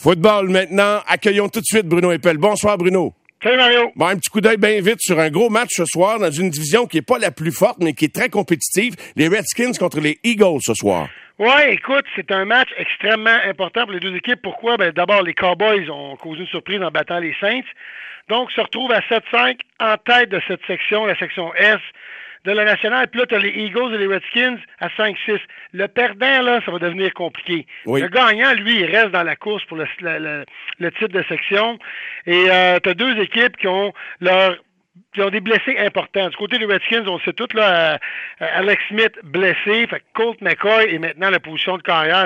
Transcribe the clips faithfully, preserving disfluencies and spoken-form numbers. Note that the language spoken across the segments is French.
Football maintenant. Accueillons tout de suite Bruno Eppel. Bonsoir Bruno. Salut Mario. Bon, un petit coup d'œil bien vite sur un gros match ce soir dans une division qui est pas la plus forte, mais qui est très compétitive. Les Redskins contre les Eagles ce soir. Ouais, écoute, c'est un match extrêmement important pour les deux équipes. Pourquoi? Ben, d'abord, les Cowboys ont causé une surprise en battant les Saints. Donc, se retrouvent à sept cinq en tête de cette section, la section S de la nationale. Puis là, tu as les Eagles et les Redskins à cinq six. Le perdant, là, ça va devenir compliqué. Oui. Le gagnant, lui, il reste dans la course pour le, le, le, le titre de section. Et euh, tu as deux équipes qui ont leur qui ont des blessés importants. Du côté des Redskins, on sait tout, là, euh, Alex Smith blessé, fait que Colt McCoy est maintenant la position de carrière.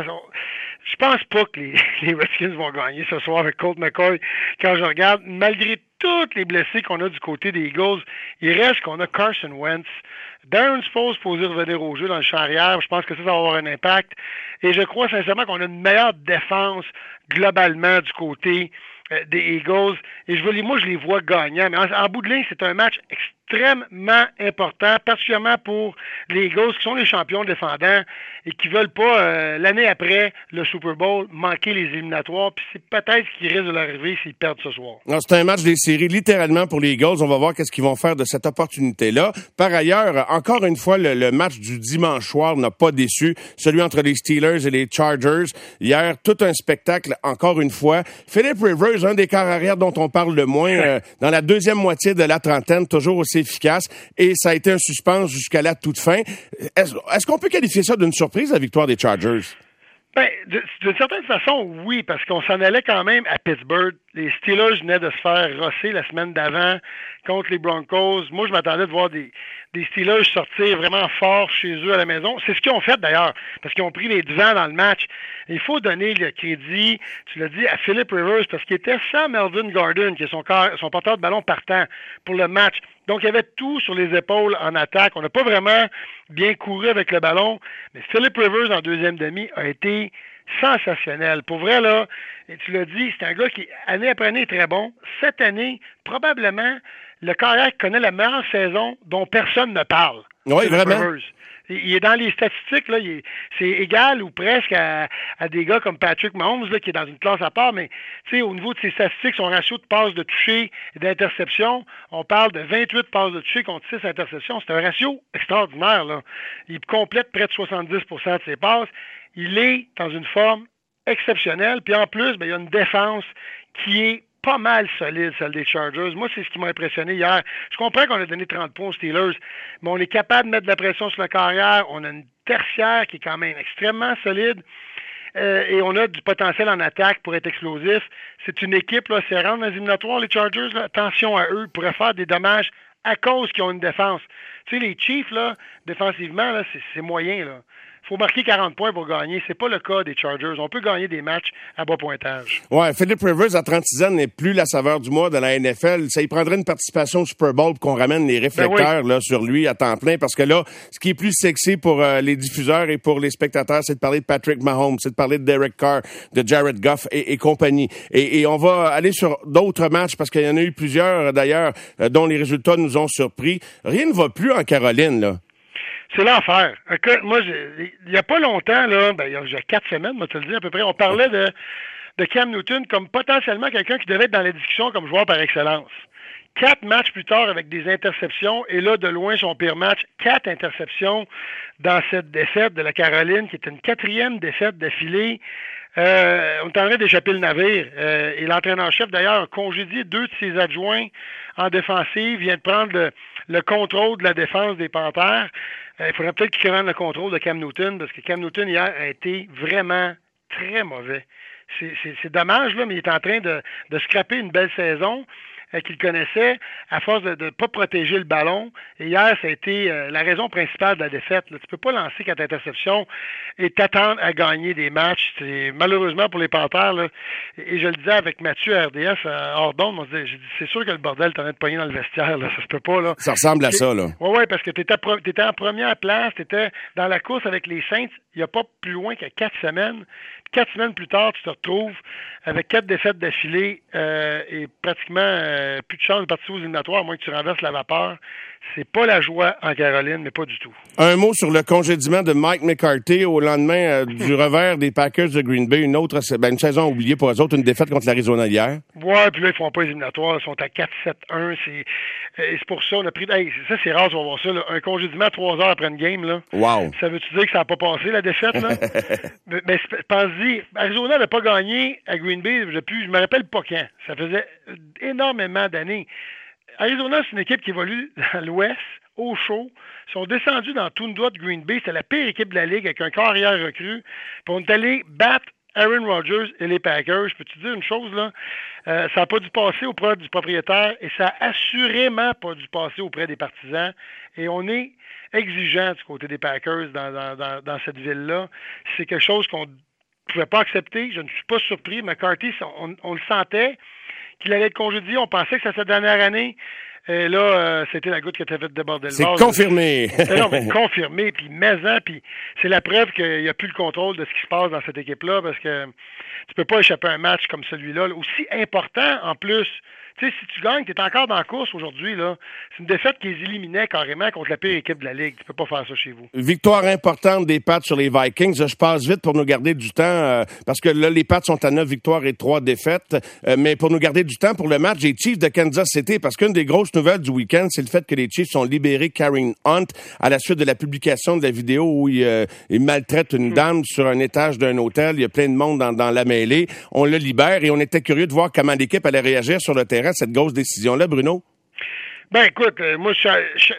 Je pense pas que les, les Redskins vont gagner ce soir avec Colt McCoy. Quand je regarde, malgré tous les blessés qu'on a du côté des Eagles, il reste qu'on a Carson Wentz. Darren Sproles posé revenir au jeu dans le champ arrière. Je pense que ça, ça va avoir un impact. Et je crois sincèrement qu'on a une meilleure défense globalement du côté euh, des Eagles. Et je veux les, moi, je les vois gagnants. Mais en, en bout de ligne, c'est un match extrêmement important, particulièrement pour les Eagles qui sont les champions défendants et qui veulent pas, euh, l'année après le Super Bowl, manquer les éliminatoires. Puis c'est peut-être ce qui risque de leur arriver s'ils perdent ce soir. Non, c'est un match des séries littéralement pour les Eagles. On va voir qu'est-ce qu'ils vont faire de cette opportunité-là. Par ailleurs, encore une fois, le, le match du dimanche soir n'a pas déçu. Celui entre les Steelers et les Chargers. Hier, tout un spectacle, encore une fois. Philip Rivers, un des quarts arrière dont on parle le moins, euh, dans la deuxième moitié de la trentaine, toujours aussi efficace. Et ça a été un suspense jusqu'à la toute fin. Est-ce, est-ce qu'on peut qualifier ça d'une surprise, la victoire des Chargers? Ben, d'une certaine façon, oui, parce qu'on s'en allait quand même à Pittsburgh. Les Steelers venaient de se faire rosser la semaine d'avant contre les Broncos. Moi, je m'attendais de voir des, des Steelers sortir vraiment fort chez eux à la maison. C'est ce qu'ils ont fait d'ailleurs, parce qu'ils ont pris les devants dans le match. Il faut donner le crédit, tu l'as dit, à Philip Rivers, parce qu'il était sans Melvin Gordon, qui est son, corps, son porteur de ballon partant pour le match. Donc, il y avait tout sur les épaules en attaque. On n'a pas vraiment bien couru avec le ballon, mais Philip Rivers, en deuxième demi, a été sensationnel. Pour vrai, là, et tu l'as dit, c'est un gars qui, année après année, est très bon. Cette année, probablement, le carrière qui connaît la meilleure saison dont personne ne parle. Oui, vraiment. Rivers. Il est dans les statistiques, là, il est, c'est égal ou presque à, à des gars comme Patrick Mahomes, là, qui est dans une classe à part, mais tu sais, au niveau de ses statistiques, son ratio de passes de toucher et d'interception, on parle de vingt-huit passes de toucher contre six interceptions. C'est un ratio extraordinaire, là. Il complète près de soixante-dix pour cent de ses passes. Il est dans une forme exceptionnelle, puis en plus, ben, il y a une défense qui est pas mal solide, celle des Chargers. Moi, c'est ce qui m'a impressionné hier. Je comprends qu'on a donné trente points aux Steelers, mais on est capable de mettre de la pression sur le carrière. On a une tertiaire qui est quand même extrêmement solide. Euh, et on a du potentiel en attaque pour être explosif. C'est une équipe, là, c'est rendre dans les éliminatoires, les Chargers, là, attention à eux, ils pourraient faire des dommages à cause qu'ils ont une défense. Tu sais, les Chiefs, là, défensivement, là, c'est, c'est moyen, là. Il faut marquer quarante points pour gagner. C'est pas le cas des Chargers. On peut gagner des matchs à bas pointage. Ouais, Philip Rivers, à trente-six ans, n'est plus la saveur du mois de la N F L. Ça y prendrait une participation au Super Bowl pour qu'on ramène les réflecteurs ben oui. là, sur lui à temps plein. Parce que là, ce qui est plus sexy pour euh, les diffuseurs et pour les spectateurs, c'est de parler de Patrick Mahomes, c'est de parler de Derek Carr, de Jared Goff et, et compagnie. Et, et on va aller sur d'autres matchs parce qu'il y en a eu plusieurs, d'ailleurs, euh, dont les résultats nous ont surpris. Rien ne va plus en Caroline, là. C'est l'enfer. Écoute, moi, j'ai, il n'y a pas longtemps, là, ben, il y a, il y a quatre semaines, moi, te le dis à peu près, on parlait de, de Cam Newton comme potentiellement quelqu'un qui devait être dans la discussion comme joueur par excellence. Quatre matchs plus tard avec des interceptions, et là, de loin, son pire match, quatre interceptions dans cette défaite de la Caroline, qui est une quatrième défaite d'affilée. Euh, on est en train d'échapper le navire. Euh, et l'entraîneur-chef, d'ailleurs, a congédié deux de ses adjoints en défensive, vient de prendre le, le contrôle de la défense des Panthères. Euh, il faudrait peut-être qu'il prenne le contrôle de Cam Newton, parce que Cam Newton, hier, a été vraiment très mauvais. C'est, c'est, c'est dommage, là, mais il est en train de, de scraper une belle saison euh, qu'il connaissait à force de ne pas protéger le ballon. Et hier, ça a été euh, la raison principale de la défaite. Là. Tu peux pas lancer quatre interceptions et t'attendre à gagner des matchs. C'est, malheureusement pour les Panthères, là, et, et je le disais avec Mathieu à R D F, euh, hors d'onde, on se disait, j'ai dit, c'est sûr que le bordel t'en as de pogner dans le vestiaire. Là. Ça se peut pas. Là. Ça ressemble à ça, là. Oui, oui, parce que tu étais pro- en première place, tu étais dans la course avec les Saints il n'y a pas plus loin que quatre semaines. Quatre semaines plus tard, tu te retrouves avec quatre défaites d'affilée euh, et pratiquement euh, plus de chance de participer aux éliminatoires, à moins que tu renverses la vapeur. c'est pas la joie en Caroline, mais pas du tout. Un mot sur le congédiement de Mike McCarthy au lendemain euh, du revers des Packers de Green Bay. Une autre, ben, une saison oubliée pour eux autres, une défaite contre l'Arizona hier. Ouais, puis là, ils font pas les éliminatoires. Ils sont à quatre sept un. C'est, et c'est pour ça, on a pris... Hey, ça, c'est rare, on va voir ça. Là. Un congédiement trois heures après une game, là. Wow. Ça veut-tu dire que ça n'a pas passé, la défaite, là? mais, mais pense-y, Arizona n'a pas gagné à Green Bay depuis, je me rappelle pas quand. Ça faisait énormément d'années. Arizona, c'est une équipe qui évolue dans l'Ouest, au chaud. Ils sont descendus dans Tundra de Green Bay. C'était la pire équipe de la Ligue avec un corps arrière recru. Puis on est allé battre Aaron Rodgers et les Packers. Je peux te dire une chose, là? Euh, ça n'a pas dû passer auprès du propriétaire et ça n'a assurément pas dû passer auprès des partisans. Et on est exigeant du côté des Packers dans, dans, dans, dans cette ville-là. C'est quelque chose qu'on ne pouvait pas accepter. Je ne suis pas surpris. McCarthy, on, on le sentait qu'il allait être congédié. On pensait que c'était sa dernière année. Et là, euh, c'était la goutte qui était fait déborder le vase. C'est confirmé. Non, mais confirmé, puis maison, puis c'est la preuve qu'il n'y a plus le contrôle de ce qui se passe dans cette équipe-là, parce que tu peux pas échapper à un match comme celui-là, là, aussi important en plus. Tu sais, si tu gagnes, tu es encore dans la course aujourd'hui, là. C'est une défaite qui les éliminait carrément contre la pire équipe de la Ligue. Tu peux pas faire ça chez vous. Victoire importante des Pats sur les Vikings. Je passe vite pour nous garder du temps, euh, parce que là, les Pats sont à neuf victoires et trois défaites. Euh, mais pour nous garder du temps pour le match des Chiefs de Kansas City, parce qu'une des grosses nouvelles du week-end, c'est le fait que les Chiefs ont libéré Kareem Hunt à la suite de la publication de la vidéo où il, euh, il maltraite une dame sur un étage d'un hôtel. Il y a plein de monde dans, dans la mêlée. On le libère et on était curieux de voir comment l'équipe allait réagir sur le terrain à cette grosse décision-là, Bruno. Ben écoute, euh, moi j'ai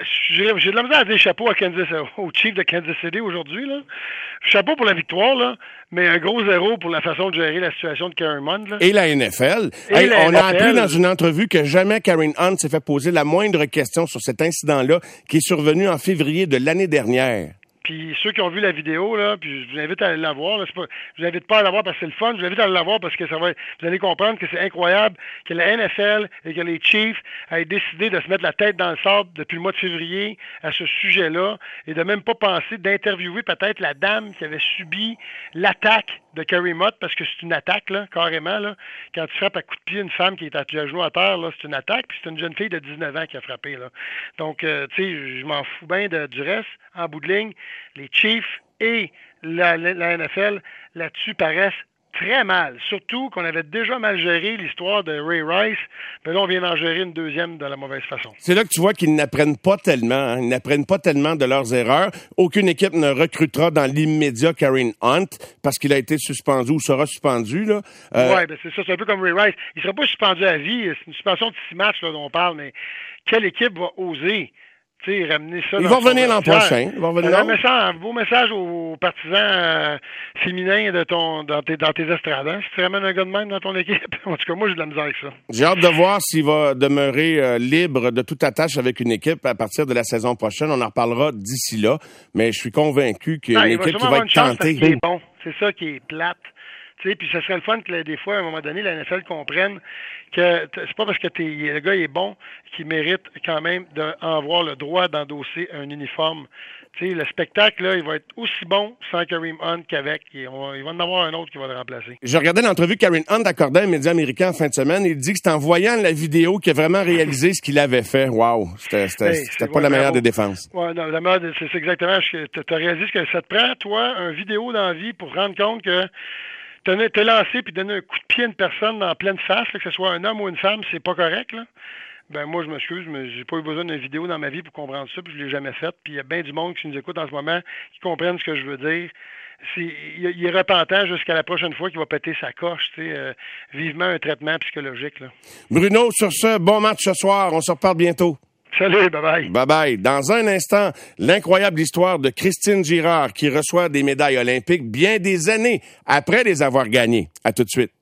de la misère à dire chapeau à Kansas, au Chief de Kansas City aujourd'hui, là. Chapeau pour la victoire, là, mais un gros zéro pour la façon de gérer la situation de Kareem Hunt, là. Et la N F L. Et hey, la on N F L. a appris dans une entrevue que jamais Kareem Hunt s'est fait poser la moindre question sur cet incident-là qui est survenu en février de l'année dernière. Puis ceux qui ont vu la vidéo, là, puis je vous invite à aller la voir. Là, c'est pas, je vous invite pas à la voir parce que c'est le fun. Je vous invite à aller la voir parce que ça va. Vous allez comprendre que c'est incroyable que la N F L et que les Chiefs aient décidé de se mettre la tête dans le sable depuis le mois de février à ce sujet-là et de même pas penser d'interviewer peut-être la dame qui avait subi l'attaque de Kareem Hunt, parce que c'est une attaque, là, carrément, là. Quand tu frappes à coups de pied une femme qui est à genoux à terre, là, c'est une attaque, puis c'est une jeune fille de dix-neuf ans qui a frappé, là. Donc, euh, tu sais, je m'en fous bien de, du reste. En bout de ligne, les Chiefs et la, la, la N F L, là-dessus, paraissent très mal. Surtout qu'on avait déjà mal géré l'histoire de Ray Rice, mais là, on vient d'en gérer une deuxième de la mauvaise façon. C'est là que tu vois qu'ils n'apprennent pas tellement, hein. Ils n'apprennent pas tellement de leurs erreurs. Aucune équipe ne recrutera dans l'immédiat Kareem Hunt parce qu'il a été suspendu ou sera suspendu, là. Euh... Oui, ben c'est ça, c'est un peu comme Ray Rice. Il ne sera pas suspendu à vie, c'est une suspension de six matchs là, dont on parle, mais quelle équipe va oser ramener ça? Il va revenir l'an prochain. Il va revenir. Un, message, un beau message aux partisans euh, féminins de ton, dans, tes, dans tes estrades. Hein? Si tu ramènes un gars de même dans ton équipe, en tout cas, moi, j'ai de la misère avec ça. J'ai hâte de voir s'il va demeurer euh, libre de toute attache avec une équipe à partir de la saison prochaine. On en reparlera d'ici là, mais je suis convaincu qu'il y a une équipe qui va être tentée. C'est bon. C'est ça qui est plate. Tu sais, puis ça serait le fun que des fois, à un moment donné, la N F L comprenne que c'est pas parce que t'es, le gars est bon qu'il mérite quand même d'avoir le droit d'endosser un uniforme. Tu sais, le spectacle, là, il va être aussi bon sans Kareem Hunt qu'avec. Il va, il va en avoir un autre qui va le remplacer. Je regardais l'entrevue que Kareem Hunt accordait à un média américain en fin de semaine. Il dit que c'est en voyant la vidéo qu'il a vraiment réalisé ce qu'il avait fait. Wow! C'était, c'était, hey, c'était pas la meilleure des défenses. Ouais, non, la meilleure, c'est, c'est exactement ce que tu as réalisé, ce que ça te prend, toi, un vidéo dans la vie pour rendre compte que te lancer puis donner un coup de pied à une personne en pleine face, là, que ce soit un homme ou une femme, c'est pas correct, là. Ben moi, je m'excuse, mais j'ai pas eu besoin d'une vidéo dans ma vie pour comprendre ça, puis je l'ai jamais faite. Puis il y a bien du monde qui nous écoute en ce moment, qui comprennent ce que je veux dire. C'est, il, il est repentant jusqu'à la prochaine fois qu'il va péter sa coche, tu sais, euh, vivement un traitement psychologique, là. Bruno, sur ce, bon match ce soir. On se reparle bientôt. Salut, bye-bye. Bye-bye. Dans un instant, l'incroyable histoire de Christine Girard qui reçoit des médailles olympiques bien des années après les avoir gagnées. À tout de suite.